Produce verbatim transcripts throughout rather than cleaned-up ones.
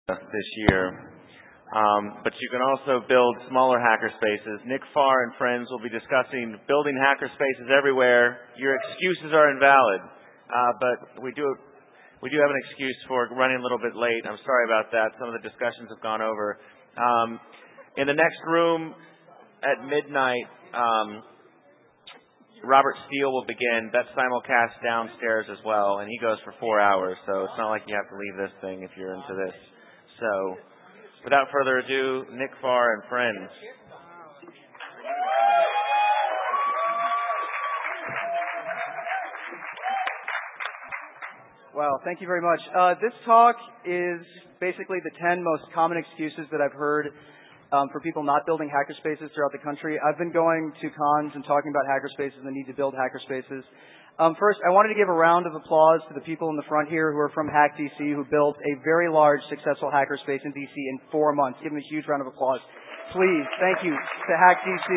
this year. Um, but you can also build smaller hackerspaces. Nick Farr and friends will be discussing building hackerspaces everywhere. Your excuses are invalid, uh, but we do we do have an excuse for running a little bit late. I'm sorry about that. Some of the discussions have gone over. Um, in the next room at midnight, um, Robert Steele will begin. That's simulcast downstairs as well, and he goes for four hours. So it's not like you have to leave this thing if you're into this. So. Without further ado, Nick Farr and friends. Wow, thank you very much. Uh, this talk is basically the ten most common excuses that I've heard um, for people not building hackerspaces throughout the country. I've been going to cons and talking about hackerspaces and the need to build hackerspaces. Um, first, I wanted to give a round of applause to the people in the front here who are from Hack D C, who built a very large, successful hackerspace in D C in four months. Give them a huge round of applause. Please, thank you to Hack D C.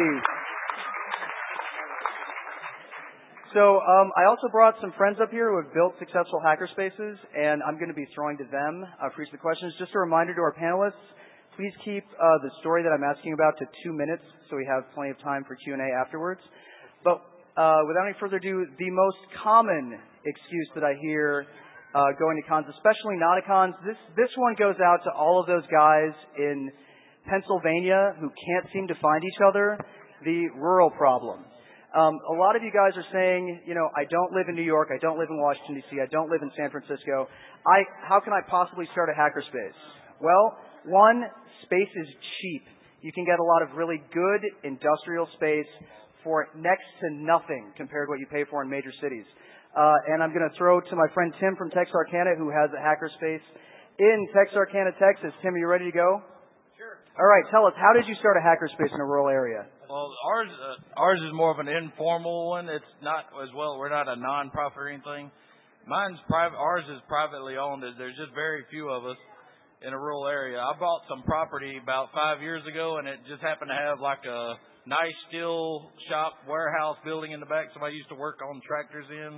So um, I also brought some friends up here who have built successful hackerspaces, and I'm going to be throwing to them uh, for each of the questions. Just a reminder to our panelists, please keep uh, the story that I'm asking about to two minutes so we have plenty of time for Q and A afterwards. But Uh, without any further ado, the most common excuse that I hear uh, going to cons, especially Nauticons, this this one goes out to all of those guys in Pennsylvania who can't seem to find each other, the rural problem. Um, a lot of you guys are saying, you know, I don't live in New York, I don't live in Washington, D C, I don't live in San Francisco. I how can I possibly start a hackerspace? Well, one, space is cheap. You can get a lot of really good industrial space for next to nothing compared to what you pay for in major cities. Uh, and I'm going to throw to my friend Tim from Texarkana, who has a hackerspace in Texarkana, Texas. Tim, are you ready to go? Sure. All right, tell us, how did you start a hackerspace in a rural area? Well, ours uh, ours is more of an informal one. It's not as well. We're not a non-profit or anything. Mine's private. Ours is privately owned. There's just very few of us in a rural area. I bought some property about five years ago, and it just happened to have like a nice steel shop warehouse building in the back somebody used to work on tractors in.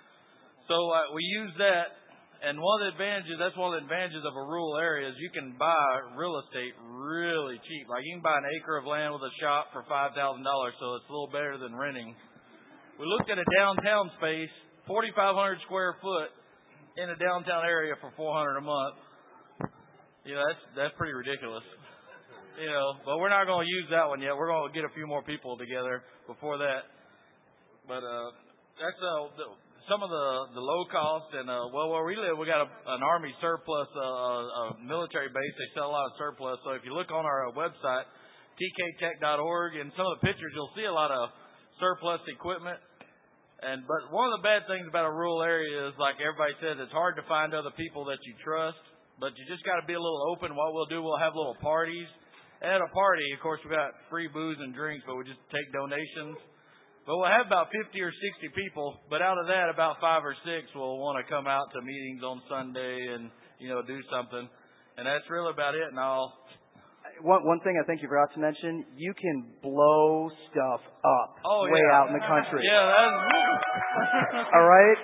So uh, we use that, and one of the advantages, that's one of the advantages of a rural area is you can buy real estate really cheap. Like you can buy an acre of land with a shop for five thousand dollars, so it's a little better than renting. We looked at a downtown space, forty-five hundred square foot in a downtown area for four hundred dollars a month. You know, that's, that's pretty ridiculous. You know, but we're not going to use that one yet. We're going to get a few more people together before that. But uh, that's uh, the, some of the, the low cost. And, uh, well, where we live, we got a, an Army surplus, uh, a military base. They sell a lot of surplus. So if you look on our website, T K tech dot org, and some of the pictures, you'll see a lot of surplus equipment. And But one of the bad things about a rural area is, like everybody says, it's hard to find other people that you trust. But you just got to be a little open. What we'll do, we'll have little parties. At a party, of course, we got free booze and drinks, but we just take donations. But we'll have about fifty or sixty people. But out of that, about five or six will want to come out to meetings on Sunday and, you know, do something. And that's really about it. And I'll. One, one thing I think you forgot to mention, you can blow stuff up oh, way yeah. out in the country. Yeah, that's. All right?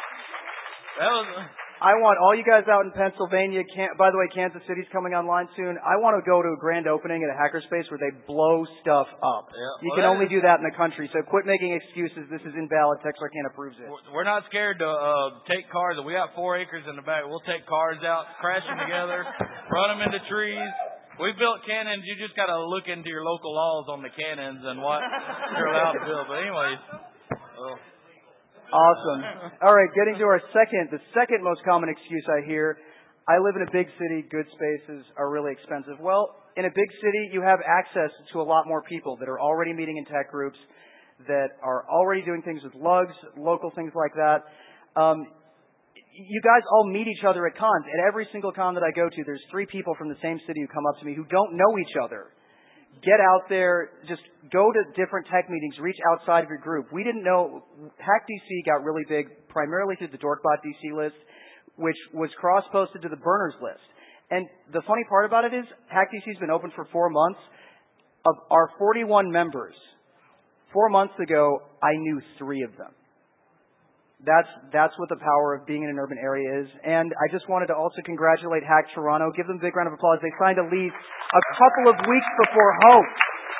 That was. I want all you guys out in Pennsylvania. Can, by the way, Kansas City's coming online soon. I want to go to a grand opening at a hackerspace where they blow stuff up. Yeah, you well, can only do that in the country. So quit making excuses. This is invalid. Texarkana proves it. We're not scared to uh, take cars. We got four acres in the back. We'll take cars out, crash them together, run them into trees. We built cannons. You just got to look into your local laws on the cannons and what you're allowed to build. But anyways. Well. Awesome. All right, getting to our second, the second most common excuse I hear, I live in a big city, good spaces are really expensive. Well, in a big city, you have access to a lot more people that are already meeting in tech groups, that are already doing things with lugs, local things like that. Um, you guys all meet each other at cons. At every single con that I go to, there's three people from the same city who come up to me who don't know each other. Get out there, just go to different tech meetings, reach outside of your group. We didn't know, Hack D C got really big primarily through the Dorkbot D C list, which was cross-posted to the burners list. And the funny part about it is, Hack D C's been open for four months. Of our forty-one members, four months ago, I knew three of them. That's that's what the power of being in an urban area is. And I just wanted to also congratulate Hack Toronto. Give them a big round of applause. They signed a lease a couple of weeks before Hope.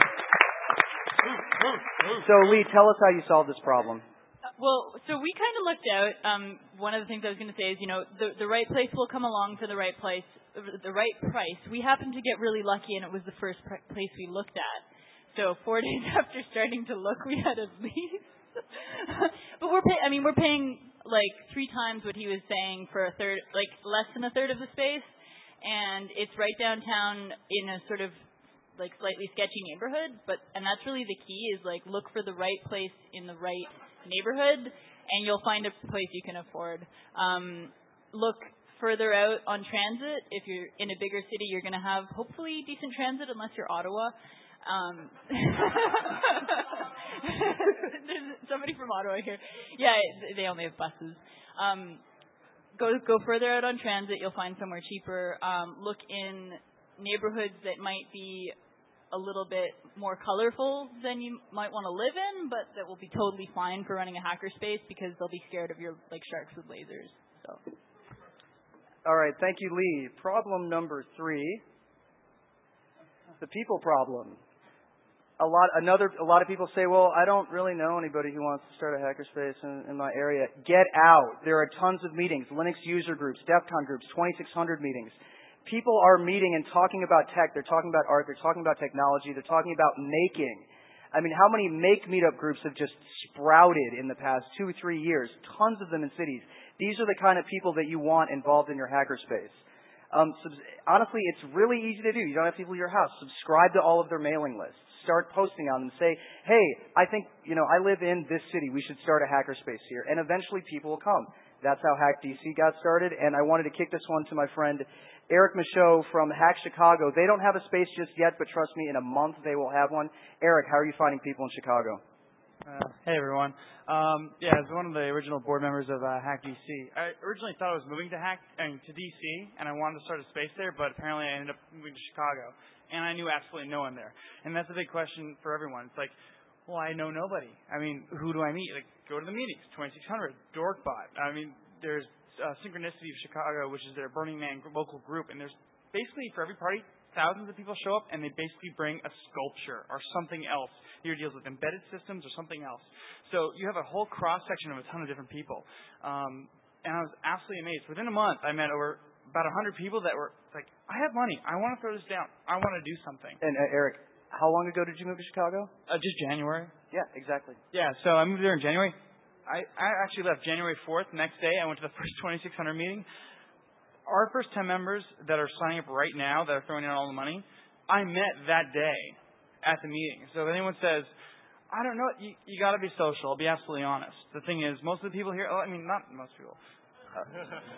So Lee, tell us how you solved this problem. Well, so we kind of looked out. Um, one of the things I was going to say is, you know, the, the right place will come along for the right place, the right price. We happened to get really lucky, and it was the first pr- place we looked at. So four days after starting to look, we had a lease. But we're pay- I mean, we're paying like three times what he was saying for a third, like less than a third of the space, and it's right downtown in a sort of like slightly sketchy neighborhood. But and that's really the key is like look for the right place in the right neighborhood, and you'll find a place you can afford. Um, look further out on transit. If you're in a bigger city, you're going to have hopefully decent transit, unless you're Ottawa. Um, there's somebody from Ottawa here. Yeah, they only have buses. Um, go go further out on transit. You'll find somewhere cheaper. Um, look in neighborhoods that might be a little bit more colorful than you might want to live in, but that will be totally fine for running a hackerspace because they'll be scared of your like sharks with lasers. So. All right, thank you, Lee. Problem number three, the people problem. A lot, another, a lot of people say, well, I don't really know anybody who wants to start a hackerspace in, in my area. Get out. There are tons of meetings, Linux user groups, DEF CON groups, twenty-six hundred meetings. People are meeting and talking about tech. They're talking about art. They're talking about technology. They're talking about making. I mean, how many make meetup groups have just sprouted in the past two, three years? Tons of them in cities. These are the kind of people that you want involved in your hackerspace. Um, sub- honestly, it's really easy to do. You don't have people at your house. Subscribe to all of their mailing lists. Start posting on them. Say, hey, I think, you know, I live in this city. We should start a hackerspace here. And eventually people will come. That's how Hack D C got started. And I wanted to kick this one to my friend Eric Michaud from Hack Chicago. They don't have a space just yet, but trust me, in a month they will have one. Eric, how are you finding people in Chicago? Uh, hey everyone. Um, yeah, as one of the original board members of uh, Hack D C, I originally thought I was moving to Hack I mean, to D C, and I wanted to start a space there, but apparently I ended up moving to Chicago, and I knew absolutely no one there. And that's a big question for everyone. It's like, well, I know nobody. I mean, who do I meet? Like, go to the meetings, twenty-six hundred, Dorkbot. I mean, there's uh, Synchronicity of Chicago, which is their Burning Man local group, and there's basically for every party, thousands of people show up, and they basically bring a sculpture or something else. Here deals with embedded systems or something else. So you have a whole cross-section of a ton of different people. Um, and I was absolutely amazed. Within a month, I met over about one hundred people that were like, I have money. I want to throw this down. I want to do something. And uh, Eric, how long ago did you move to Chicago? Uh, just January. Yeah, exactly. Yeah, so I moved there in January. I, I actually left January fourth. Next day, I went to the first twenty-six hundred meeting. Our first ten members that are signing up right now, that are throwing in all the money, I met that day at the meeting. So if anyone says, I don't know, you, you got to be social. I'll be absolutely honest. The thing is, most of the people here, oh, I mean, not most people. Uh,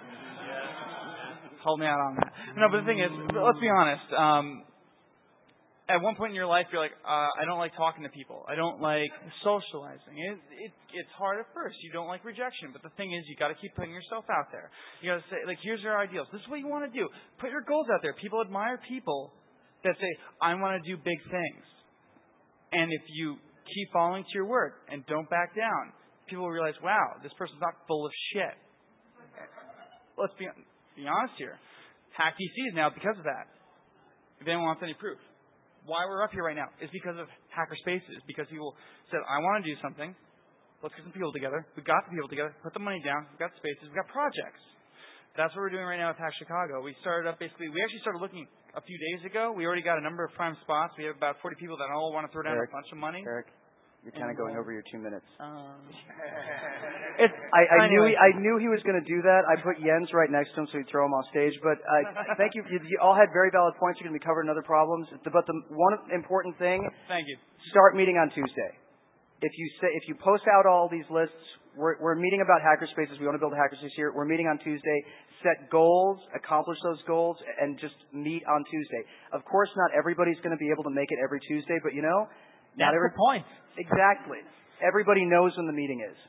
hold me out on that. No, but the thing is, let's be honest. Um, at one point in your life, you're like, uh, I don't like talking to people. I don't like socializing. It, it, it's hard at first. You don't like rejection. But the thing is, you got to keep putting yourself out there. You got to say, like, here's your ideals. This is what you want to do. Put your goals out there. People admire people that say, I want to do big things. And if you keep following to your word and don't back down, people will realize, wow, this person's not full of shit. Let's be, be honest here. Hack D C is now because of that. If anyone wants any proof. Why we're up here right now is because of Hackerspaces, because people said, I want to do something. Let's get some people together. We've got the people together. Put the money down. We've got spaces. We've got projects. That's what we're doing right now with Hack Chicago. We started up basically, we actually started looking a few days ago. We already got a number of prime spots. We have about forty people that all want to throw down Eric, a bunch of money. Eric, you're kind of going over your two minutes. Um, it's, I, I anyway. knew he, I knew he was going to do that. I put Jens right next to him so he'd throw him off stage. But uh, thank you. you. You all had very valid points. You're going to be covering other problems. But the one important thing, thank you. Start meeting on Tuesday. If you say, if you post out all these lists, we're, we're meeting about hackerspaces. We want to build a hackerspace here. We're meeting on Tuesday. Set goals, accomplish those goals, and just meet on Tuesday. Of course, not everybody's going to be able to make it every Tuesday, but you know, not That's every the point. Exactly. Everybody knows when the meeting is.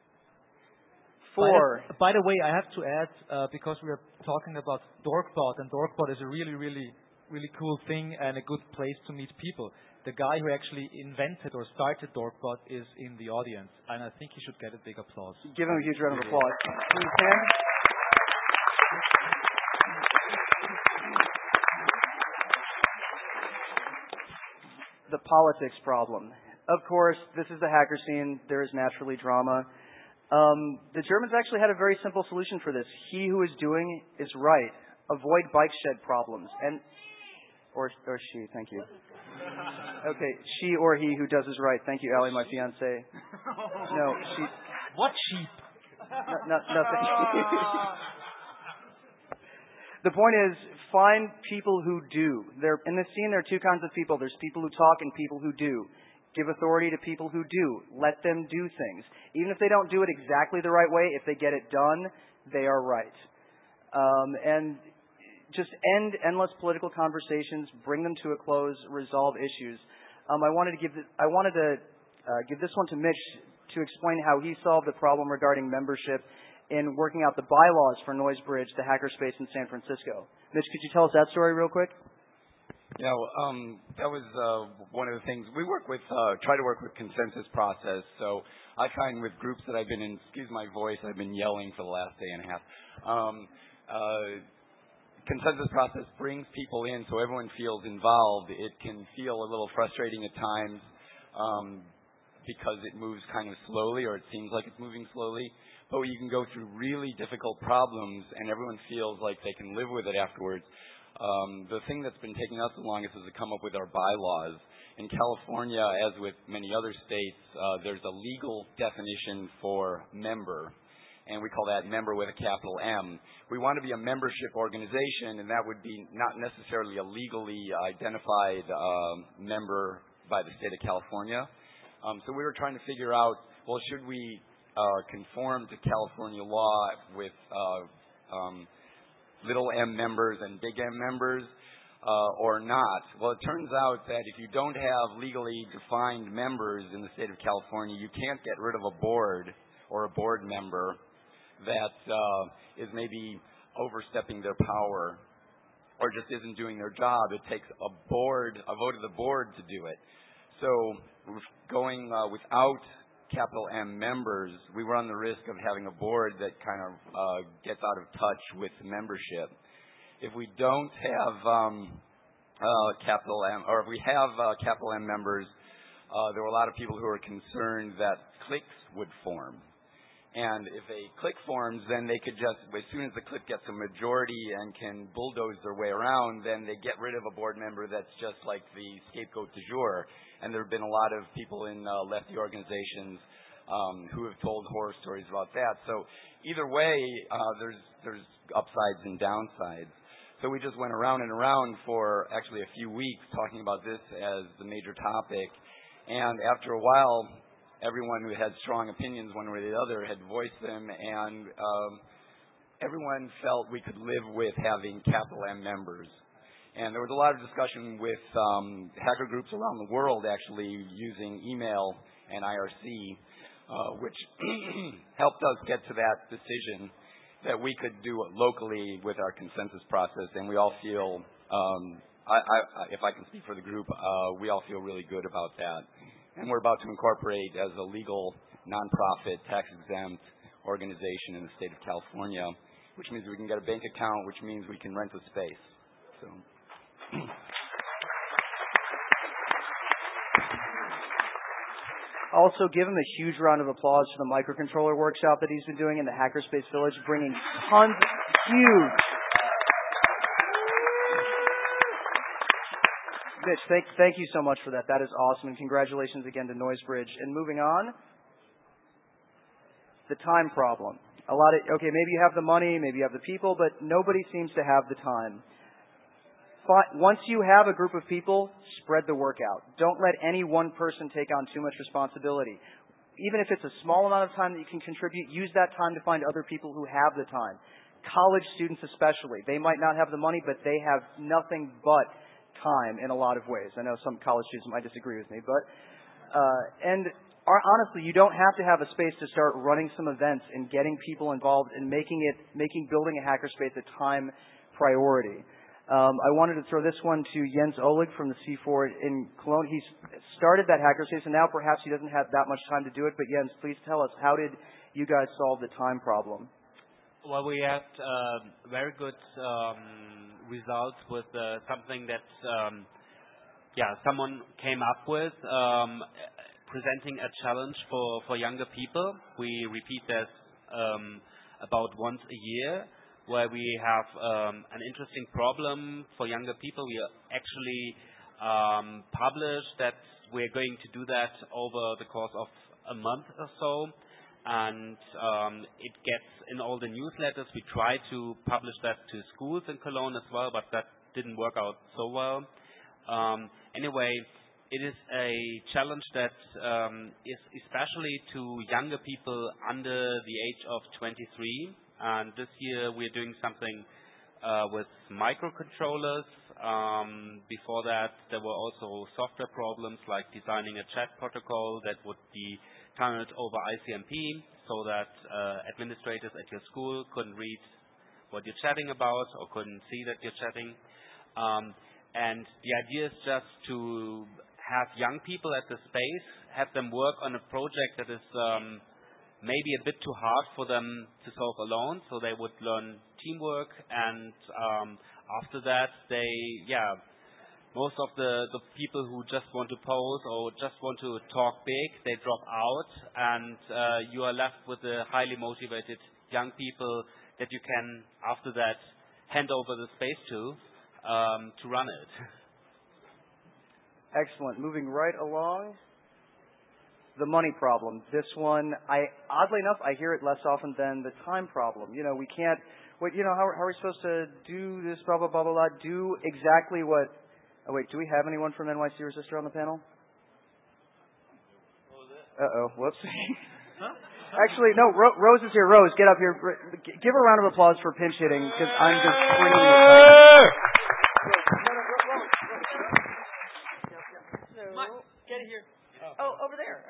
Four. By the, by the way, I have to add, uh, because we are talking about Dorkbot, and Dorkbot is a really, really really cool thing and a good place to meet people. The guy who actually invented or started Dorkbot is in the audience, and I think he should get a big applause. Give him a huge round of applause. Please stand. The politics problem. Of course, this is the hacker scene. There is naturally drama. Um, the Germans actually had a very simple solution for this. He who is doing is right. Avoid bike shed problems. And or or she, thank you. Okay, she or he who does is right. Thank you, Allie, my fiance. No, she. What sheep? No, no, nothing. The point is, find people who do. There in this scene, there are two kinds of people. There's people who talk and people who do. Give authority to people who do. Let them do things. Even if they don't do it exactly the right way, if they get it done, they are right. Um, and just end endless political conversations, bring them to a close, resolve issues. Um, I wanted to give this, I wanted to uh, give this one to Mitch to explain how he solved the problem regarding membership in working out the bylaws for NoiseBridge, the hackerspace in San Francisco. Mitch, could you tell us that story real quick? Yeah, well, um, that was uh, one of the things. We work with, uh, try to work with consensus process. So I find with groups that I've been in, excuse my voice, I've been yelling for the last day and a half. Um, uh, consensus process brings people in so everyone feels involved. It can feel a little frustrating at times um, because it moves kind of slowly, or it seems like it's moving slowly. But you can go through really difficult problems and everyone feels like they can live with it afterwards. Um, the thing that's been taking us the longest is to come up with our bylaws. In California, as with many other states, uh, there's a legal definition for member, and we call that member with a capital M. We want to be a membership organization, and that would be not necessarily a legally identified uh, member by the state of California. Um, so we were trying to figure out, well, should we uh, conform to California law with uh, um, little m members and big M members, uh, or not? Well, it turns out that if you don't have legally defined members in the state of California, you can't get rid of a board or a board member that uh, is maybe overstepping their power or just isn't doing their job. It takes a board, a vote of the board to do it. So going uh, without capital M members, we run the risk of having a board that kind of uh, gets out of touch with membership. If we don't have um, uh, capital M, or if we have uh, capital M members, uh, there were a lot of people who were concerned that cliques would form. And if a clique forms, then they could just, as soon as the clique gets a majority and can bulldoze their way around, then they get rid of a board member that's just like the scapegoat du jour. And there have been a lot of people in uh, lefty organizations um, who have told horror stories about that. So either way, uh, there's there's upsides and downsides. So we just went around and around for actually a few weeks talking about this as the major topic. And after a while, everyone who had strong opinions one way or the other had voiced them, and um, everyone felt we could live with having capital M members. And there was a lot of discussion with um, hacker groups around the world actually using email and I R C, uh, which helped us get to that decision that we could do it locally with our consensus process. And we all feel, um, I, I, if I can speak for the group, uh, we all feel really good about that. And we're about to incorporate as a legal, nonprofit, tax-exempt organization in the state of California, which means we can get a bank account, which means we can rent a space. So. Also, give him a huge round of applause for the microcontroller workshop that he's been doing in the Hackerspace Village, bringing tons, huge. Mitch, thank, thank you so much for that. That is awesome, and congratulations again to NoiseBridge. And moving on, the time problem. A lot of, okay, maybe you have the money, maybe you have the people, but nobody seems to have the time. Once you have a group of people, spread the work out. Don't let any one person take on too much responsibility. Even if it's a small amount of time that you can contribute, use that time to find other people who have the time. College students especially. They might not have the money, but they have nothing but time in a lot of ways. I know some college students might disagree with me, but uh, and honestly, you don't have to have a space to start running some events and getting people involved and making it, making building a hackerspace a time priority. Um, I wanted to throw this one to Jens Oleg from the C four in Cologne. He's started that hackerspace, and now perhaps he doesn't have that much time to do it. But Jens, please tell us, how did you guys solve the time problem? Well, we had uh, very good um, results with uh, something that um, yeah someone came up with, um, presenting a challenge for, for younger people. We repeat this um, about once a year, where we have um, an interesting problem for younger people. We actually um, publish that we're going to do that over the course of a month or so. And um, it gets in all the newsletters. We try to publish that to schools in Cologne as well, but that didn't work out so well. Um, anyway, it is a challenge that um, is especially to younger people under the age of twenty-three. And this year we're doing something uh, with microcontrollers. Um, before that, there were also software problems like designing a chat protocol that would be tunneled over I C M P so that uh, administrators at your school couldn't read what you're chatting about or couldn't see that you're chatting. Um, and the idea is just to have young people at the space, have them work on a project that is um, maybe a bit too hard for them to solve alone, so they would learn teamwork, and um, after that they, yeah, most of the, the people who just want to pose or just want to talk big, they drop out, and uh, you are left with the highly motivated young people that you can, after that, hand over the space to, um, to run it. Excellent. Moving right along. The money problem. This one, I oddly enough, I hear it less often than the time problem. You know, we can't, what, you know, how, how are we supposed to do this, blah, blah, blah, blah, blah, do exactly what, oh wait, do we have anyone from N Y C Resistor on the panel? What was it? Uh-oh, whoops. Huh? Actually, no, Ro- Rose is here. Rose, get up here. G- give her a round of applause for pinch hitting, because I'm just screaming. So, get here. Oh, over there.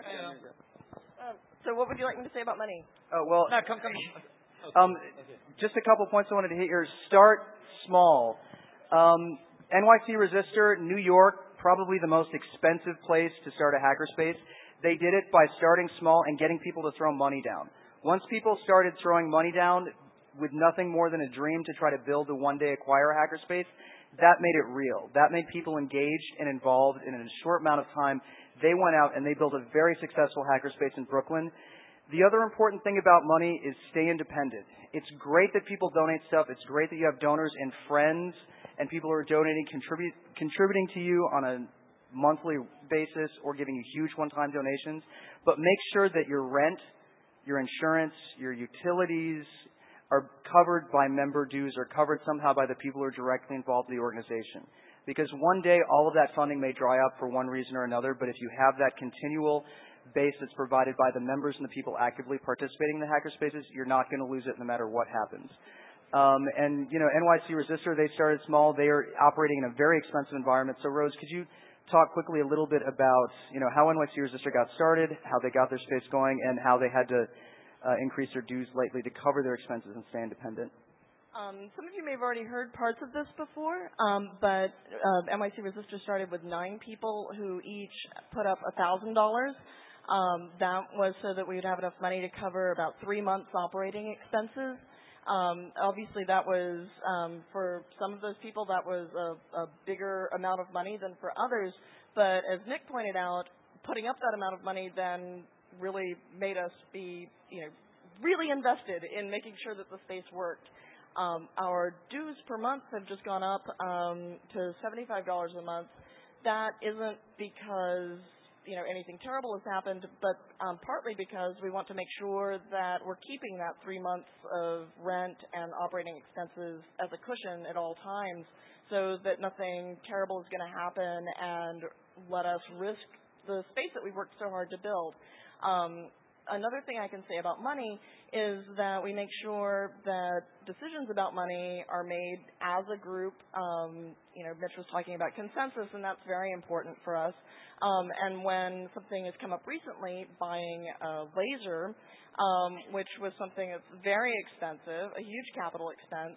Um, so what would you like me to say about money? Oh, well, No, come, come. um, just a couple points I wanted to hit here. Start small. Um, N Y C Resistor, New York, probably the most expensive place to start a hackerspace. They did it by starting small and getting people to throw money down. Once people started throwing money down with nothing more than a dream to try to build a one-day acquire hackerspace, that made it real. That made people engaged and involved, and in a short amount of time, they went out and they built a very successful hackerspace in Brooklyn. The other important thing about money is stay independent. It's great that people donate stuff. It's great that you have donors and friends and people who are donating, contribute, contributing to you on a monthly basis or giving you huge one-time donations. But make sure that your rent, your insurance, your utilities are covered by member dues or covered somehow by the people who are directly involved in the organization. Because one day all of that funding may dry up for one reason or another, but if you have that continual base that's provided by the members and the people actively participating in the hackerspaces, you're not going to lose it no matter what happens. Um, and, you know, N Y C Resistor, they started small. They are operating in a very expensive environment. So, Rose, could you talk quickly a little bit about, you know, how N Y C Resistor got started, how they got their space going, and how they had to uh, increase their dues lately to cover their expenses and stay independent? Um, some of you may have already heard parts of this before, um, but uh, N Y C Resistor started with nine people who each put up one thousand dollars. Um, that was so that we would have enough money to cover about three months operating expenses. Um, obviously, that was, um, for some of those people, that was a, a bigger amount of money than for others. But as Nick pointed out, putting up that amount of money then really made us be, you know, really invested in making sure that the space worked. Um, our dues per month have just gone up um, to seventy-five dollars a month. That isn't because, you know, anything terrible has happened, but um, partly because we want to make sure that we're keeping that three months of rent and operating expenses as a cushion at all times so that nothing terrible is going to happen and let us risk the space that we worked so hard to build. Um, Another thing I can say about money is that we make sure that decisions about money are made as a group. Um, you know, Mitch was talking about consensus, and that's very important for us. Um, and when something has come up recently, buying a laser, um, which was something that's very expensive, a huge capital expense,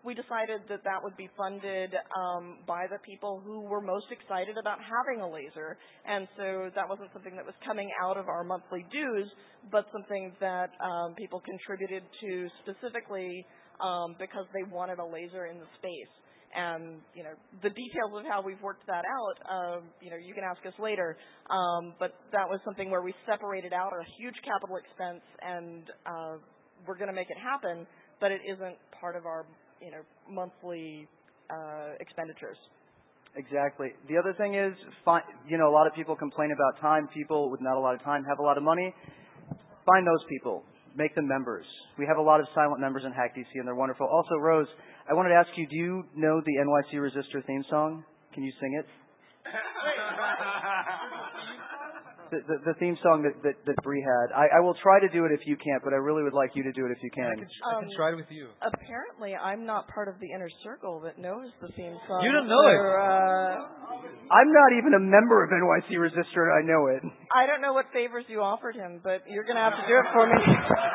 we decided that that would be funded um, by the people who were most excited about having a laser. And so that wasn't something that was coming out of our monthly dues, but something that um, people contributed to specifically um, because they wanted a laser in the space. And, you know, the details of how we've worked that out, um, you know, you can ask us later. Um, but that was something where we separated out a huge capital expense, and uh, we're going to make it happen, but it isn't part of our, you know, monthly uh, expenditures. Exactly. The other thing is, fi- you know, a lot of people complain about time. People with not a lot of time have a lot of money. Find those people. Make them members. We have a lot of silent members in Hack D C, and they're wonderful. Also, Rose, I wanted to ask you, do you know the N Y C Resistor theme song? Can you sing it? The, the, the theme song that, that, that Bree had. I, I will try to do it if you can't, but I really would like you to do it if you can. I can, I can Um, try it with you. Apparently, I'm not part of the inner circle that knows the theme song. You don't know so, it. Uh, I'm not even a member of N Y C Resistor, and I know it. I don't know what favors you offered him, but you're going to have to do it for me.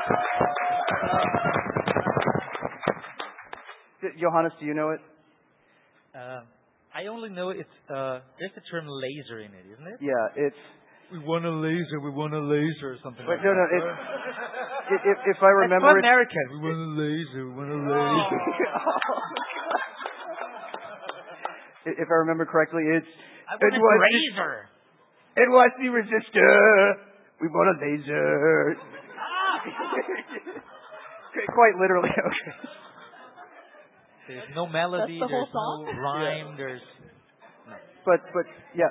Johannes, do you know it? Uh, I only know it's, uh, there's the term laser in it, isn't it? Yeah, it's... We want a laser, we want a laser, or something Wait, like no, that. no, it's... If, if, if I remember... It's American. We want a laser, we want a laser. If I remember correctly, it's... I want a razor. N Y C Resistor. We want a laser. Quite literally, okay. There's no melody, That's the whole there's no song? rhyme, there's... No. But, but, yeah.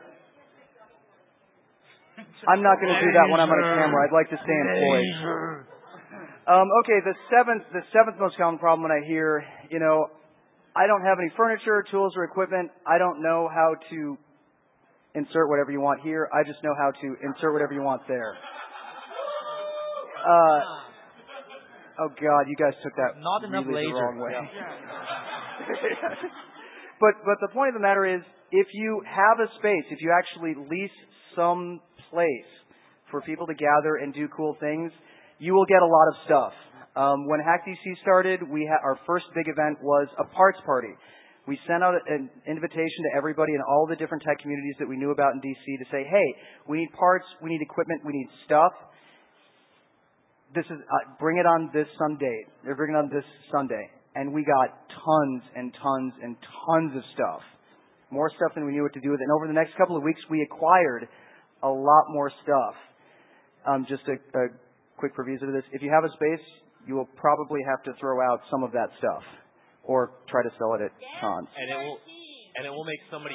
I'm not going to do that when I'm on a camera. I'd like to stay employed. Um, okay, the seventh, the seventh most common problem when I hear, you know, I don't have any furniture, tools, or equipment. I don't know how to insert whatever you want here. I just know how to insert whatever you want there. Uh, oh God, you guys took that Not enough really the laser. wrong way. but but the point of the matter is, if you have a space, if you actually lease some place for people to gather and do cool things, you will get a lot of stuff. Um, when Hack D C started, we ha- our first big event was a parts party. We sent out an invitation to everybody in all the different tech communities that we knew about in D C to say, hey, we need parts, we need equipment, we need stuff. This is uh, bring it on this Sunday. They're bringing it on this Sunday, and we got tons and tons and tons of stuff, more stuff than we knew what to do with. And over the next couple of weeks, we acquired a lot more stuff. Um, just a, a quick proviso to this: if you have a space, you will probably have to throw out some of that stuff, or try to sell it at cons. And it will, and it will make somebody.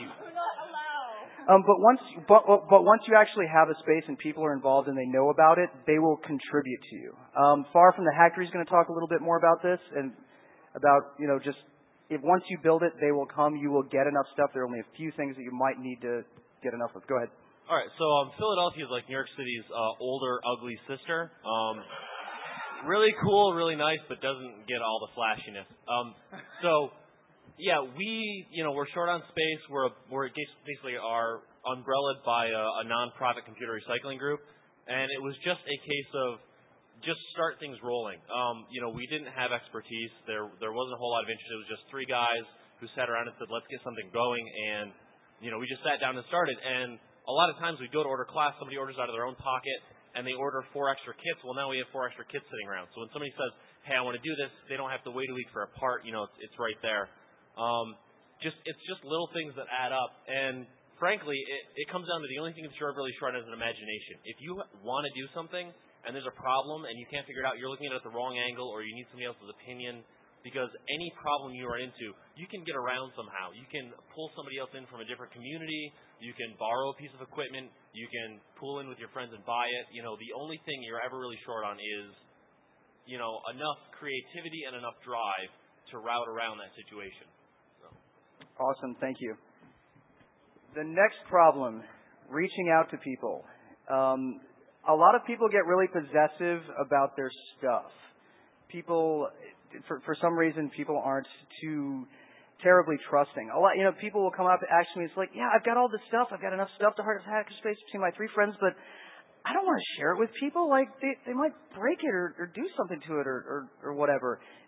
Um, but once, but, but once you actually have a space and people are involved and they know about it, they will contribute to you. Um, Far from the Hackery is going to talk a little bit more about this and about, you know, just if once you build it, they will come. You will get enough stuff. There are only a few things that you might need to get enough of. Go ahead. All right, so um, Philadelphia is like New York City's uh, older, ugly sister. Um, really cool, really nice, but doesn't get all the flashiness. Um, so. Yeah, we, you know, we're short on space. We're, a, we're basically are umbrellaed by a, a non-profit computer recycling group, and it was just a case of just start things rolling. Um, you know, we didn't have expertise. There, there wasn't a whole lot of interest. It was just three guys who sat around and said, let's get something going, and, you know, we just sat down and started. And a lot of times we go to order class, somebody orders out of their own pocket, and they order four extra kits. Well, now we have four extra kits sitting around. So when somebody says, hey, I want to do this, they don't have to wait a week for a part. You know, it's, it's right there. Um, just it's just little things that add up, and frankly, it, it comes down to the only thing that you're really short on is an imagination. If you want to do something and there's a problem and you can't figure it out, you're looking at it at the wrong angle, or you need somebody else's opinion. Because any problem you run into, you can get around somehow. You can pull somebody else in from a different community. You can borrow a piece of equipment. You can pull in with your friends and buy it. You know, the only thing you're ever really short on is, you know, enough creativity and enough drive to route around that situation. Awesome. Thank you. The next problem, reaching out to people. Um, a lot of people get really possessive about their stuff. People, for, for some reason, people aren't too terribly trusting. A lot, you know, people will come up and ask me, it's like, yeah, I've got all this stuff. I've got enough stuff to hard hackerspace between my three friends, but I don't want to share it with people. Like, they, they might break it or, or do something to it or, or, or whatever.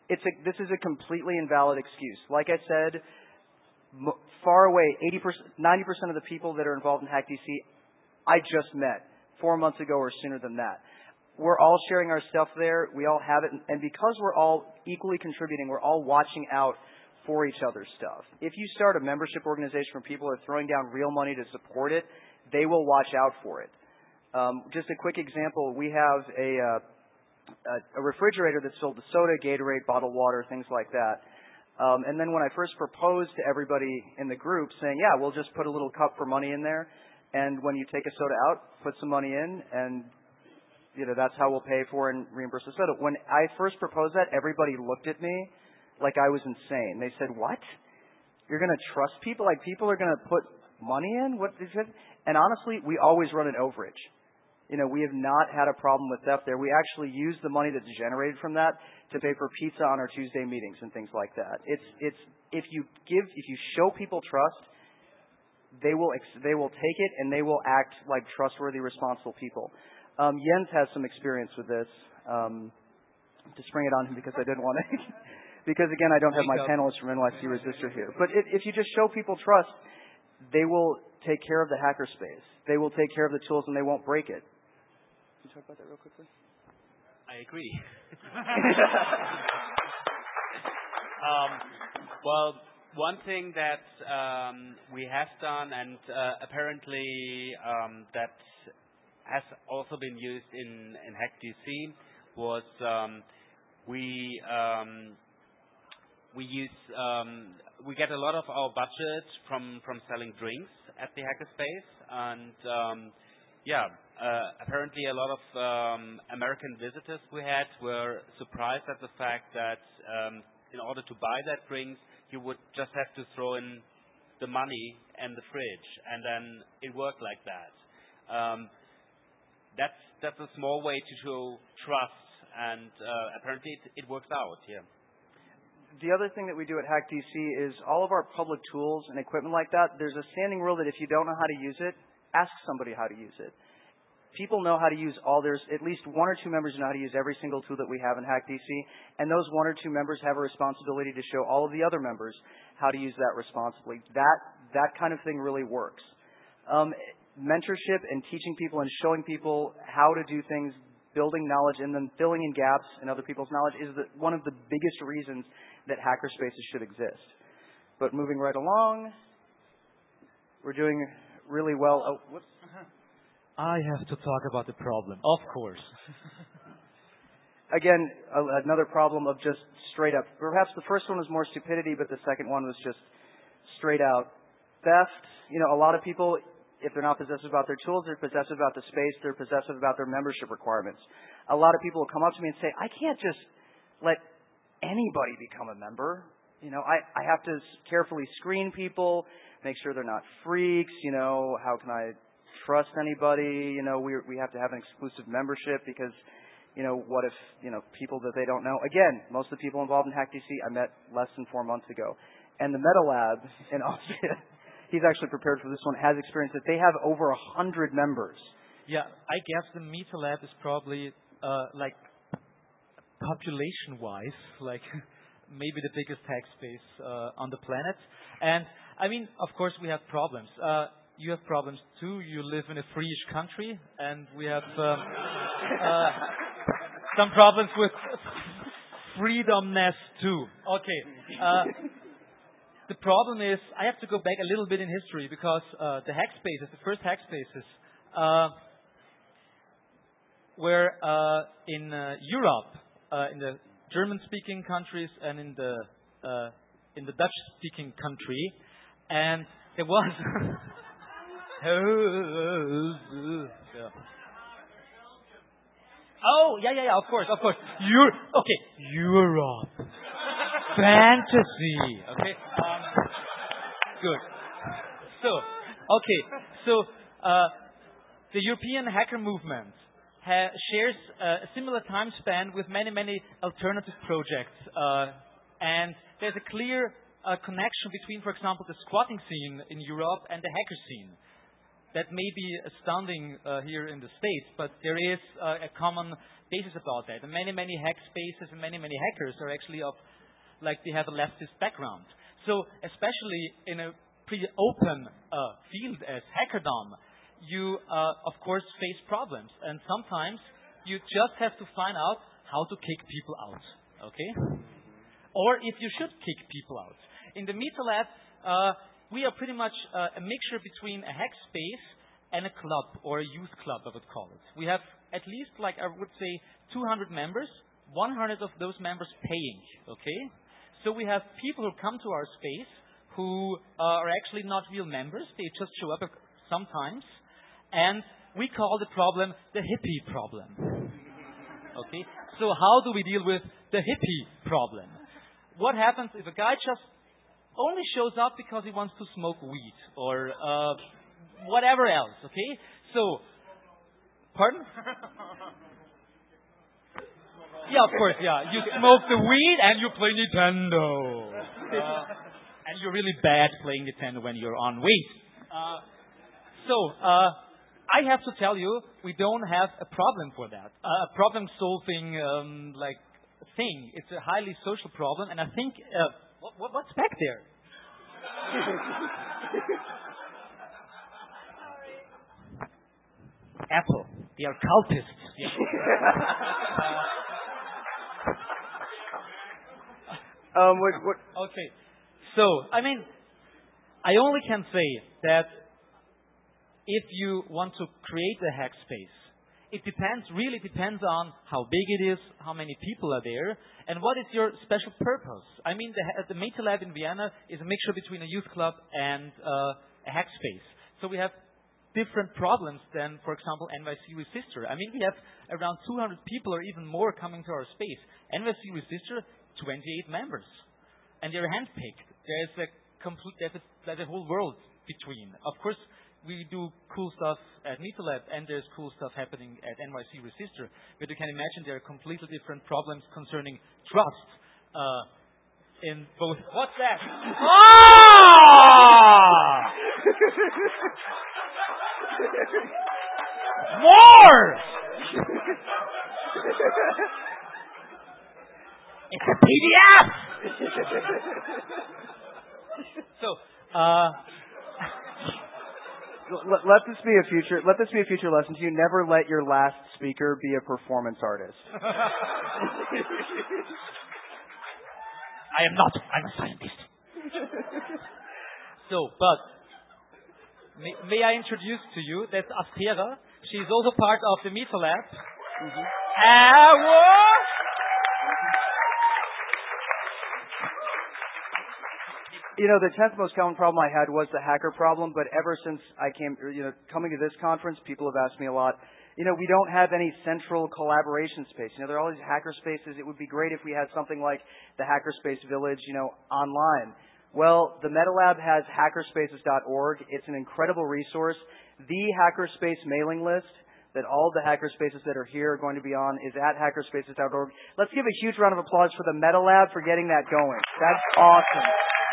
it's a, this is a completely invalid excuse. Like I said, m- far away, eighty percent, ninety percent of the people that are involved in Hack D C, I just met four months ago or sooner than that. We're all sharing our stuff there. We all have it. And because we're all equally contributing, we're all watching out for each other's stuff. If you start a membership organization where people are throwing down real money to support it, they will watch out for it. Um, just a quick example, we have a, uh, a, a refrigerator that sold the soda, Gatorade, bottled water, things like that. Um, and then when I first proposed to everybody in the group saying, yeah, we'll just put a little cup for money in there, and when you take a soda out, put some money in, and you know, that's how we'll pay for and reimburse the soda. When I first proposed that, everybody looked at me like I was insane. They said, what? You're going to trust people? Like people are going to put money in? What is it? And honestly, we always run an overage. You know, we have not had a problem with theft there. We actually use the money that's generated from that to pay for pizza on our Tuesday meetings and things like that. It's, it's, if you give, if you show people trust, they will, ex- they will take it and they will act like trustworthy, responsible people. Um, Jens has some experience with this. Um, to spring it on him because I didn't want to, because again, I don't have my panelists from N Y C Resistor here. But if, if you just show people trust, they will take care of the hackerspace. They will take care of the tools and they won't break it. Can you talk about that real quickly? I agree. um, well, one thing that um, we have done, and uh, apparently um, that has also been used in, in Hack D C, was um, we um, we use um, we get a lot of our budget from from selling drinks at the hackerspace, and um, yeah, uh, apparently a lot of um, American visitors we had were surprised at the fact that um, in order to buy that drinks, you would just have to throw in the money and the fridge, and then it worked like that. Um, that's that's a small way to show trust, and uh, apparently it, it works out. Yeah. The other thing that we do at Hack D C is all of our public tools and equipment like that, there's a standing rule that if you don't know how to use it, ask somebody how to use it. People know how to use all, there's at least one or two members who know how to use every single tool that we have in Hack D C, and those one or two members have a responsibility to show all of the other members how to use that responsibly. That, that kind of thing really works. Um, mentorship and teaching people and showing people how to do things, building knowledge and then filling in gaps in other people's knowledge is the, one of the biggest reasons that hackerspaces should exist. But moving right along, we're doing really well. Oh, whoops. I have to talk about the problem, of course. Again, a, another problem of just straight up. Perhaps the first one was more stupidity, but the second one was just straight out theft. You know, a lot of people, if they're not possessive about their tools, they're possessive about the space, they're possessive about their membership requirements. A lot of people will come up to me and say, I can't just let anybody become a member. You know, I, I have to carefully screen people, make sure they're not freaks. You know, how can I trust anybody? You know, we we have to have an exclusive membership because, you know, what if, you know, people that they don't know. Again, most of the people involved in Hack D C I met less than four months ago. And the Meta Lab in Austria, he's actually prepared for this one, has experience that they have over a hundred members. Yeah, I guess the Meta Lab is probably uh, like population-wise, like maybe the biggest hack space uh, on the planet. And I mean, of course, we have problems. Uh, you have problems too. You live in a free-ish country, and we have um, uh, some problems with freedomness too. Okay. Uh, the problem is, I have to go back a little bit in history because uh, the hack spaces, the first hack spaces, uh, were uh, in uh, Europe, uh, in the German-speaking countries, and in the uh, in the Dutch-speaking country, and there was. Oh, yeah, yeah, yeah, of course, of course. You're, okay, Europe. Fantasy. Okay. Um, good. So, okay. So, uh, the European hacker movement ha- shares uh, a similar time span with many, many alternative projects. Uh, and there's a clear uh, connection between, for example, the squatting scene in Europe and the hacker scene. that may be astounding uh, here in the States, but there is uh, a common basis about that. And many, many hack spaces and many, many hackers are actually of, like, they have a leftist background. So especially in a pretty open uh, field as hackerdom, you, uh, of course, face problems. And sometimes you just have to find out how to kick people out, okay? Or if you should kick people out. In the Meta Lab, uh, we are pretty much uh, a mixture between a hack space and a club, or a youth club, I would call it. We have at least, like I would say, two hundred members, one hundred of those members paying, okay? So we have people who come to our space who uh, are actually not real members. They just show up sometimes. And we call the problem the hippie problem. Okay? So how do we deal with the hippie problem? What happens if a guy just only shows up because he wants to smoke weed or uh, whatever else, okay? So, pardon? Yeah, of course, yeah. You smoke the weed and you play Nintendo. Uh, and you're really bad playing Nintendo when you're on weed. Uh, so, uh, I have to tell you, we don't have a problem for that. Uh, a problem-solving, um, like, thing. It's a highly social problem, and I think... Uh, What, what, what's back there? Apple. They are cultists. Yeah. uh, um, what, what? Okay. So, I mean, I only can say that if you want to create a hack space, it depends, really depends on how big it is, how many people are there, and what is your special purpose. I mean, the, the Meta Lab in Vienna is a mixture between a youth club and uh, a hack space. So we have different problems than, for example, N Y C Resistor. I mean, we have around two hundred people or even more coming to our space. N Y C Resistor, twenty-eight members. And they're handpicked. There's a complete, there's a, there's a whole world between. Of course, we do cool stuff at Meta Lab, and there's cool stuff happening at N Y C Resistor. But you can imagine there are completely different problems concerning trust uh, in both. What's that? Ah! More! It's a P D F! So, uh... Let, let this be a future. Let this be a future lesson to you. Never let your last speaker be a performance artist. I am not. I'm a scientist. So, but may, may I introduce to you that's Astera. She's also part of the Meta Lab. Mm-hmm. Uh, what? You know, the tenth most common problem I had was the hacker problem, but ever since I came, you know, coming to this conference, people have asked me a lot, you know, we don't have any central collaboration space. You know, there are all these hacker spaces. It would be great if we had something like the Hackerspace Village, you know, online. Well, the Meta Lab has hackerspaces dot org. It's an incredible resource. The Hackerspace mailing list that all the hackerspaces that are here are going to be on is at hackerspaces dot org. Let's give a huge round of applause for the Meta Lab for getting that going. That's awesome.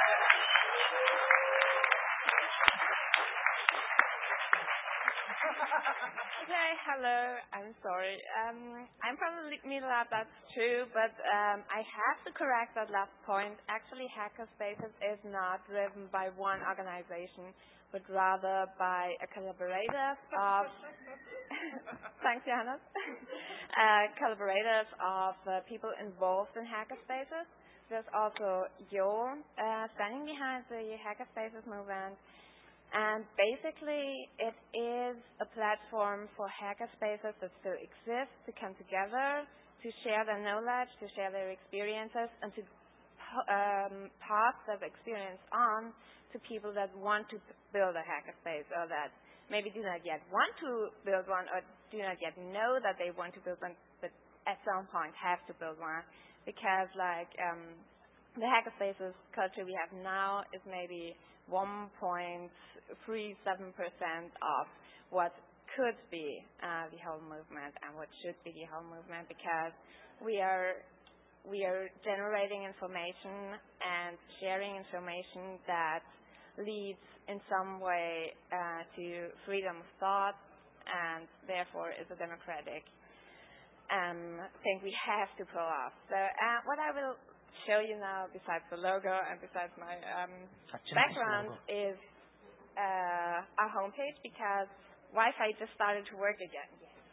Okay, hello. I'm sorry. Um, I'm from the Meta Lab, that's true, but um, I have to correct that last point. Actually, Hackerspaces is not driven by one organization, but rather by a collaborative of thanks, Johannes. uh, collaborators of uh, people involved in Hackerspaces. There's also Jo uh, standing behind the Hackerspaces movement. And basically, it is a platform for hackerspaces that still exist to come together, to share their knowledge, to share their experiences, and to um, pass that experience on to people that want to build a hackerspace, or that maybe do not yet want to build one, or do not yet know that they want to build one, but at some point have to build one. Because, like, um, the hackerspaces culture we have now is maybe one point three seven percent of what could be uh, the whole movement and what should be the whole movement, because we are we are generating information and sharing information that leads in some way uh, to freedom of thought, and therefore is a democratic um, thing we have to pull off. So uh, what I will show you now, besides the logo and besides my um, background, is uh, our homepage, because Wi-Fi just started to work again.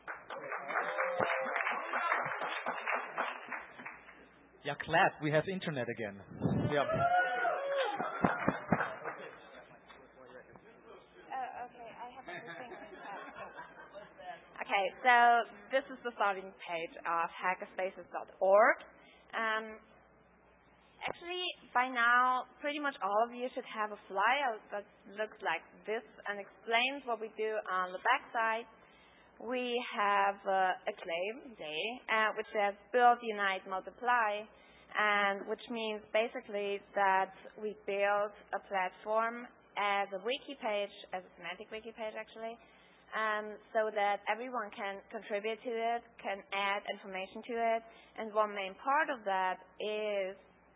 Yeah, clap. We have internet again. Yeah. Okay, so this is the starting page of hackerspaces dot org. Um, actually, by now, pretty much all of you should have a flyer that looks like this and explains what we do on the backside. We have uh, a claim day, uh, which says build, unite, multiply, and which means basically that we build a platform as a wiki page, as a semantic wiki page actually, Um, so that everyone can contribute to it, can add information to it. And one main part of that is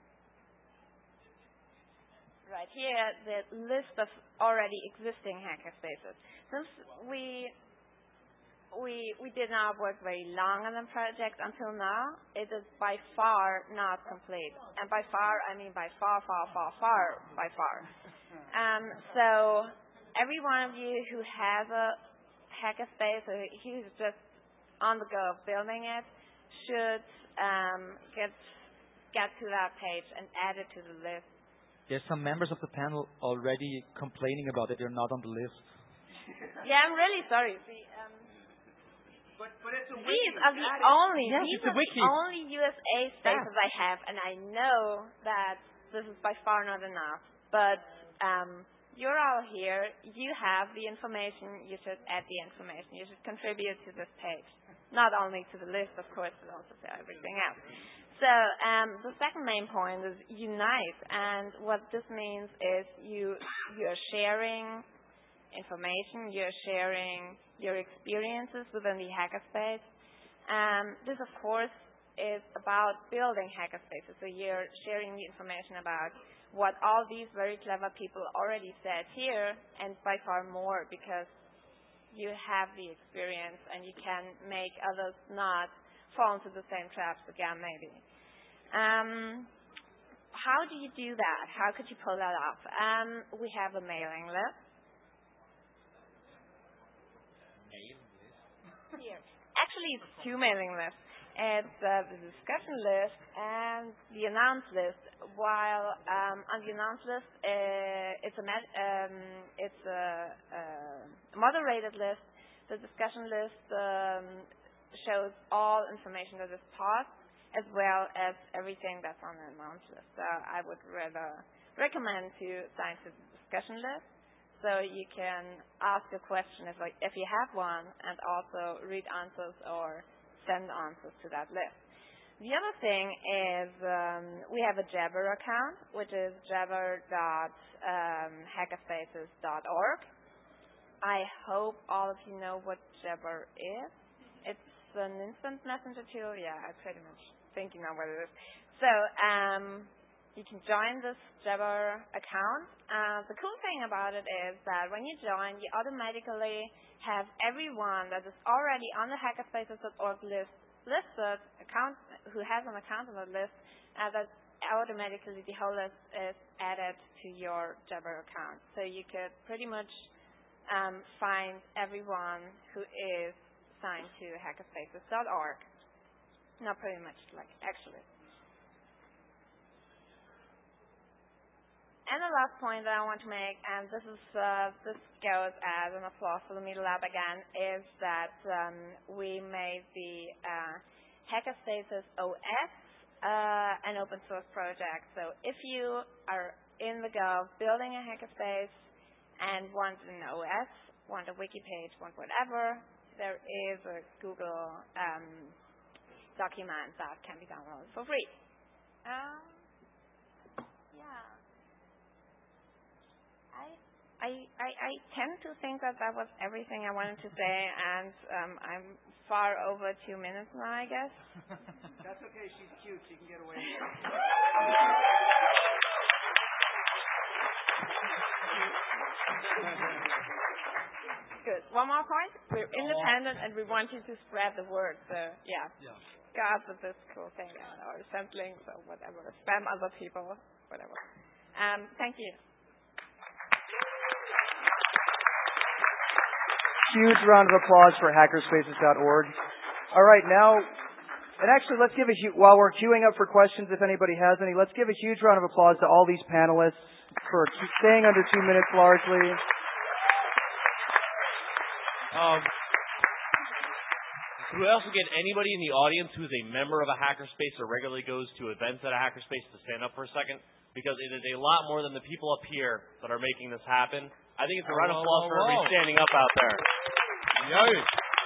right here, the list of already existing hackerspaces. Since we we we did not work very long on the project until now, it is by far not complete. And by far, I mean by far, far, far, far, by far. Um, so every one of you who has a hackerspace, or who's just on the go of building it, should um, get get to that page and add it to the list. There's some members of the panel already complaining about it. They're not on the list. Yeah, I'm really sorry. See, um, but but it's a wiki. These are the only yes, these it's are a wiki. the only U S A spaces yeah. I have, and I know that this is by far not enough. But um, you're all here. You have the information. You should add the information. You should contribute to this page. Not only to the list, of course, but also to everything else. So um, the second main point is unite. And what this means is you, you're sharing information. You're sharing your experiences within the hackerspace. Um, this, of course, is about building hackerspaces. So you're sharing the information about what all these very clever people already said here, and by far more, because you have the experience and you can make others not fall into the same traps again, maybe. Um, how do you do that? How could you pull that off? Um, we have a mailing list. Mailing list? Here. Actually, it's two mailing lists. It's uh, the discussion list and the announce list. While um, on the announce list, uh, it's a um, it's a, a moderated list. The discussion list um, shows all information that is taught, as well as everything that's on the announce list. So I would rather recommend to sign to the discussion list, so you can ask a question if like if you have one, and also read answers or send answers to that list. The other thing is um, we have a Jabber account, which is jabber dot hackerspaces dot org. I hope all of you know what Jabber is. It's an instant messenger tool. Yeah, I pretty much think you know what it is. So um, you can join this Jabber account. Uh, the cool thing about it is that when you join, you automatically have everyone that is already on the hackerspaces dot org list listed, account who has an account on the list, and that automatically the whole list is added to your Jabber account. So you could pretty much um, find everyone who is signed to hackerspaces dot org. Not pretty much, like actually. And the last point that I want to make, and this is uh, this goes as an applause for the Media Lab again, is that um, we made the uh, Hackerspaces O S uh, an open source project. So if you are in the go of building a hackerspace and want an O S, want a wiki page, want whatever, there is a Google um, document that can be downloaded for free. Um, yeah. I, I, I, I tend to think that that was everything I wanted to say, and um, I'm far over two minutes now, I guess. That's okay. She's cute. She can get away with it. Good. One more point. We're independent and we want you to spread the word. So, yeah. yeah. God with this cool thing, or send links or whatever. Spam other people, whatever. Um, thank you. Huge round of applause for hackerspaces dot org. All right, now, and actually, let's give a hu- while we're queuing up for questions, if anybody has any, let's give a huge round of applause to all these panelists for staying under two minutes largely. Um, could we also get anybody in the audience who's a member of a hackerspace or regularly goes to events at a hackerspace to stand up for a second? Because it is a lot more than the people up here that are making this happen. I think it's a round of applause for everybody standing up out there. Yes.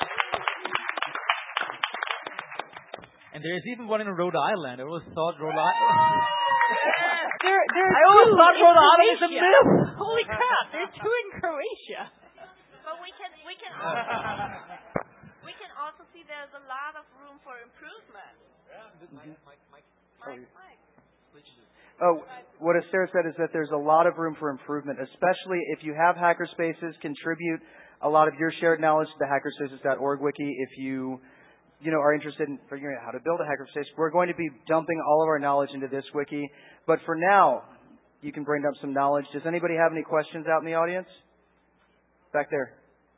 And there's even one in Rhode Island. I always thought Rhode Island. there, there I always thought Rhode Island is a myth. Holy crap! There's two in Croatia. But we can we can also we can also see there's a lot of room for improvement. Mm-hmm. Mike, Mike, Mike, Mike. Oh, what Esther said is that there's a lot of room for improvement, especially if you have hackerspaces, contribute a lot of your shared knowledge to the hackerspaces dot org wiki. If you, you know, are interested in figuring out how to build a hackerspace, we're going to be dumping all of our knowledge into this wiki. But for now, you can bring up some knowledge. Does anybody have any questions out in the audience? Back there.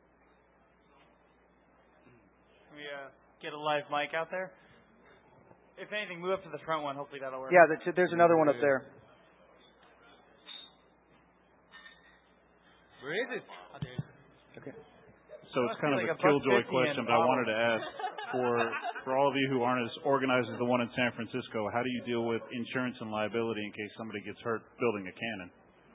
Can we uh, get a live mic out there? If anything, move up to the front one. Hopefully that'll work. Yeah, there's another one up there. Where is it? Okay. So it's kind of a killjoy question, but I wanted to ask for for all of you who aren't as organized as the one in San Francisco, how do you deal with insurance and liability in case somebody gets hurt building a cannon?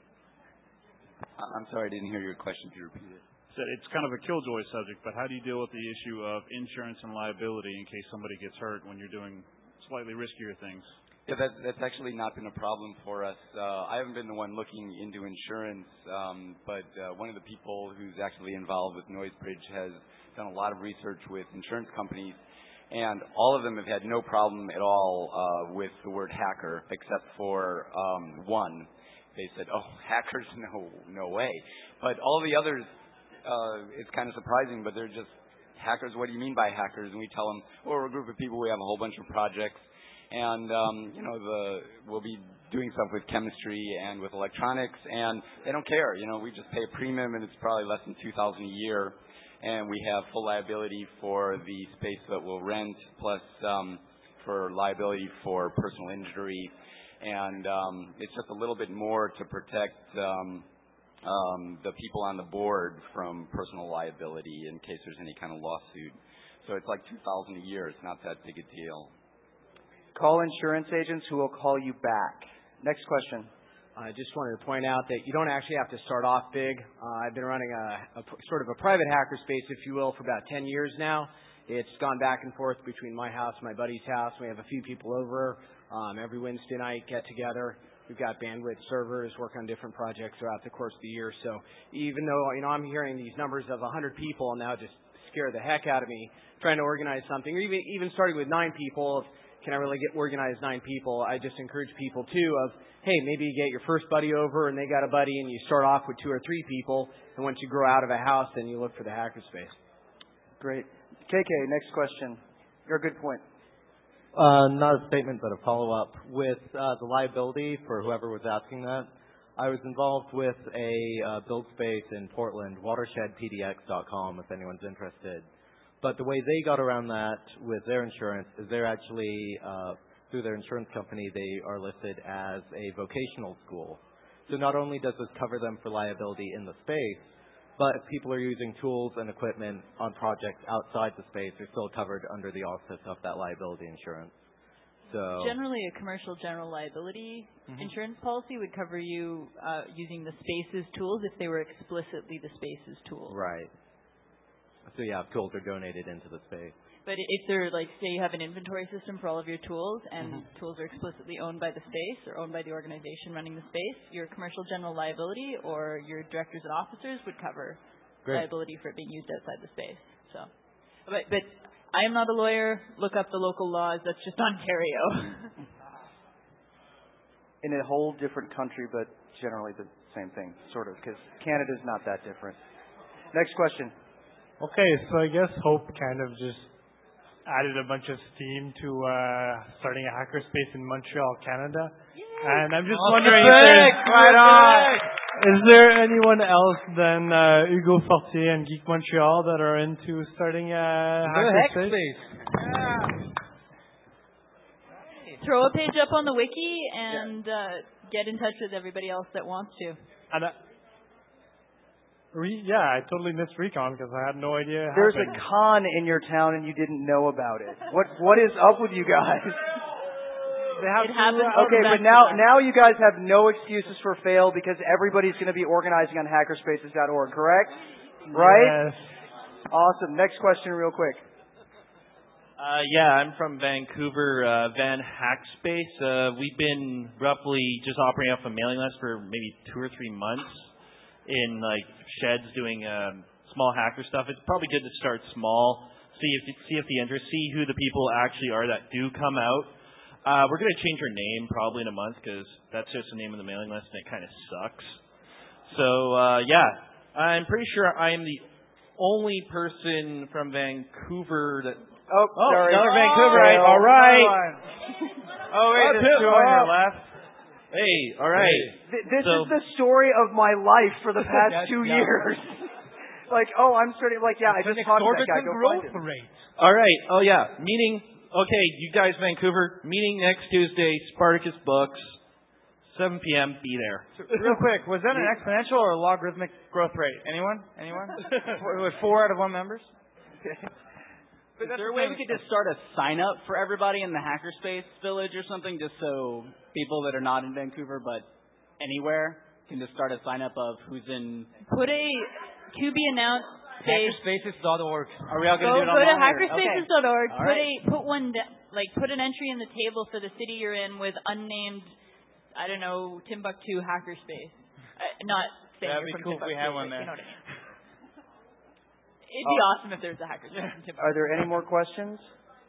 I'm sorry, I didn't hear your question. Could you repeat it? So it's kind of a killjoy subject, but how do you deal with the issue of insurance and liability in case somebody gets hurt when you're doing slightly riskier things? Yeah, that, that's actually not been a problem for us. Uh, I haven't been the one looking into insurance, um, but uh, one of the people who's actually involved with Noisebridge has done a lot of research with insurance companies, and all of them have had no problem at all uh, with the word hacker, except for um, one. They said, "Oh, hackers? No, no way." But all the others, uh, it's kind of surprising, but they're just hackers. What do you mean by hackers? And we tell them, "Well, we're a group of people. We have a whole bunch of projects." And, um, you know, the, we'll be doing stuff with chemistry and with electronics, and they don't care. You know, we just pay a premium, and it's probably less than two thousand dollars a year, and we have full liability for the space that we'll rent, plus um, for liability for personal injury, and um, it's just a little bit more to protect um, um, the people on the board from personal liability in case there's any kind of lawsuit. So it's like two thousand dollars a year. It's not that big a deal. Call insurance agents who will call you back. Next question. I just wanted to point out that you don't actually have to start off big. Uh, I've been running a, a sort of a private hackerspace, if you will, for about ten years now. It's gone back and forth between my house and my buddy's house. We have a few people over. Um, every Wednesday night, get together. We've got bandwidth servers, work on different projects throughout the course of the year. So even though, you know, I'm hearing these numbers of one hundred people now just scare the heck out of me trying to organize something, or even, even starting with nine people, can I really get organized nine people? I just encourage people, too, of, hey, maybe you get your first buddy over and they got a buddy and you start off with two or three people, and once you grow out of a house, then you look for the hackerspace. Great. K K, next question. You're a good point. Uh, not a statement, but a follow-up. With uh, the liability, for whoever was asking that, I was involved with a uh, build space in Portland, watershed P D X dot com, if anyone's interested. But the way they got around that with their insurance is they're actually, uh, through their insurance company, they are listed as a vocational school. So not only does this cover them for liability in the space, but if people are using tools and equipment on projects outside the space, they're still covered under the auspice of that liability insurance. So generally, a commercial general liability mm-hmm. insurance policy would cover you uh, using the space's tools if they were explicitly the space's tools. Right. So yeah, tools are donated into the space. But if they're like, say you have an inventory system for all of your tools and mm-hmm. tools are explicitly owned by the space or owned by the organization running the space, your commercial general liability or your directors and officers would cover Great. liability for it being used outside the space. So, but, but I am not a lawyer. Look up the local laws. That's just Ontario. In a whole different country, but generally the same thing, sort of, because Canada's not that different. Next question. Okay, so I guess Hope kind of just added a bunch of steam to uh, starting a hackerspace in Montreal, Canada. And I'm just wondering, if there's- right on. is there anyone else than uh, Hugo Fortier and Geek Montreal that are into starting a hackerspace? Hackspace. Throw a page up on the wiki and uh, get in touch with everybody else that wants to. And, uh, re- yeah, I totally missed Recon because I had no idea. It There's happened. a con in your town and you didn't know about it. What What is up with you guys? They have It happens Okay, all but the now time. now you guys have no excuses for fail because everybody's going to be organizing on hackerspaces dot org, correct? Right? Yes. Awesome. Next question real quick. Uh, yeah, I'm from Vancouver, uh, Van Hackspace. Uh, we've been roughly just operating off a mailing list for maybe two or three months in like sheds doing um, small hacker stuff. It's probably good to start small, see if see if the interest, see who the people actually are that do come out. Uh, we're going to change our name probably in a month because that's just the name of the mailing list and it kind of sucks. So, uh, yeah, I'm pretty sure I am the only person from Vancouver that... Oh, oh sorry. another Oh, Vancouver. fail. All right. Oh, wait, That's there's it. two on your Oh. left. Hey, all right. Th- This So- is the story of my life for the past That's- two yeah. years. Like, oh, I'm starting, like, yeah, I It's just an talked to that guy. exorbitant Go find growth him. rate. All right. Oh, yeah. Meeting... Okay, you guys, Vancouver, meeting next Tuesday, Spartacus Books, seven p.m., be there. So, real quick, was that an exponential or a logarithmic growth rate? Anyone? Anyone? With four out of one members? Is there a way we could just start a sign up for everybody in the Hackerspace Village or something, just so people that are not in Vancouver but anywhere can just start a sign up of who's in Put a to be announced space. hackerspaces dot org. Are we all going Go, to do it go to online? or- hackerspaces dot org. Okay. Put All right. a put one da- like put an entry in the table for the city you're in with unnamed, I don't know, Timbuktu hackerspace. Uh, not saying That'd you're be from cool if we Timbuktu, had one but there. You know what I mean. It'd be Oh. awesome if there was a hackerspace in Timbuktu. Are there any more questions?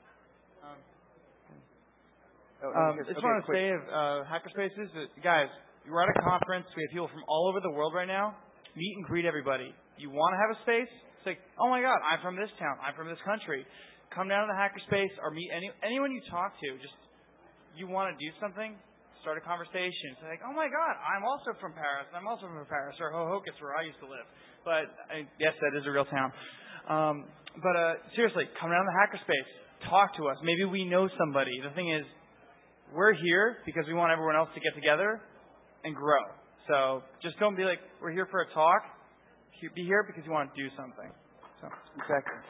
Oh, Um, okay, I just okay, want to quick. say, uh, Hackerspaces, that, guys, we're at a conference. We have people from all over the world right now. Meet and greet everybody. You want to have a space? It's like, oh my God, I'm from this town. I'm from this country. Come down to the Hackerspace or meet any anyone you talk to. Just you want to do something, start a conversation. It's like, oh my God, I'm also from Paris. I'm also from Paris, or Hohokus, where I used to live. But I, yes, that is a real town. Um, but uh, seriously, come down to the Hackerspace. Talk to us. Maybe we know somebody. The thing is, we're here because we want everyone else to get together and grow. So just don't be like, we're here for a talk. Be here because you want to do something. So exactly.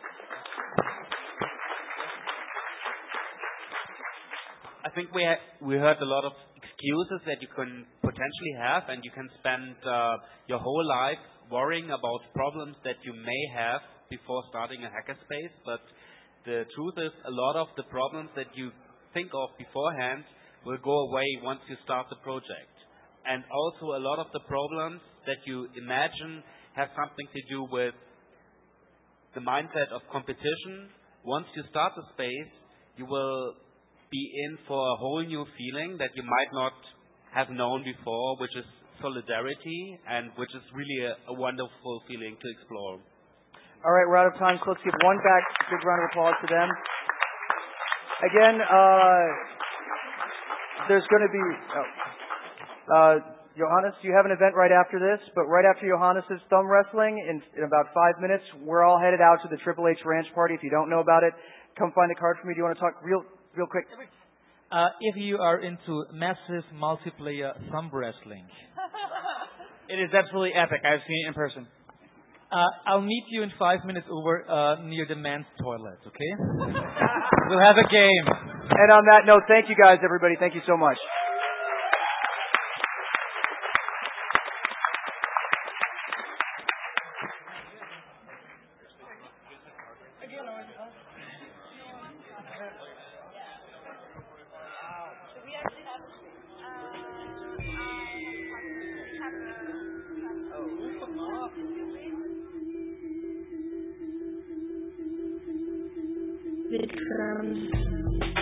I think we ha- we heard a lot of excuses that you can potentially have, and you can spend uh, your whole life worrying about problems that you may have before starting a hackerspace. But the truth is, a lot of the problems that you think of beforehand will go away once you start the project. And also, a lot of the problems that you imagine have something to do with the mindset of competition. Once you start the space, you will be in for a whole new feeling that you might not have known before, which is solidarity, and which is really a, a wonderful feeling to explore. All right, we're out of time, so let's give one back big round of applause to them. Again, uh, there's going to be... Oh, uh, Johannes, you have an event right after this, but right after Johannes' thumb wrestling, in, in about five minutes, we're all headed out to the Triple H Ranch Party. If you don't know about it, come find a card for me. Do you want to talk real real quick? Uh, if you are into massive multiplayer thumb wrestling, it is absolutely epic. I've seen it in person. Uh, I'll meet you in five minutes over uh, near the men's toilet, okay? We'll have a game. And on that note, thank you guys, everybody. Thank you so much. With from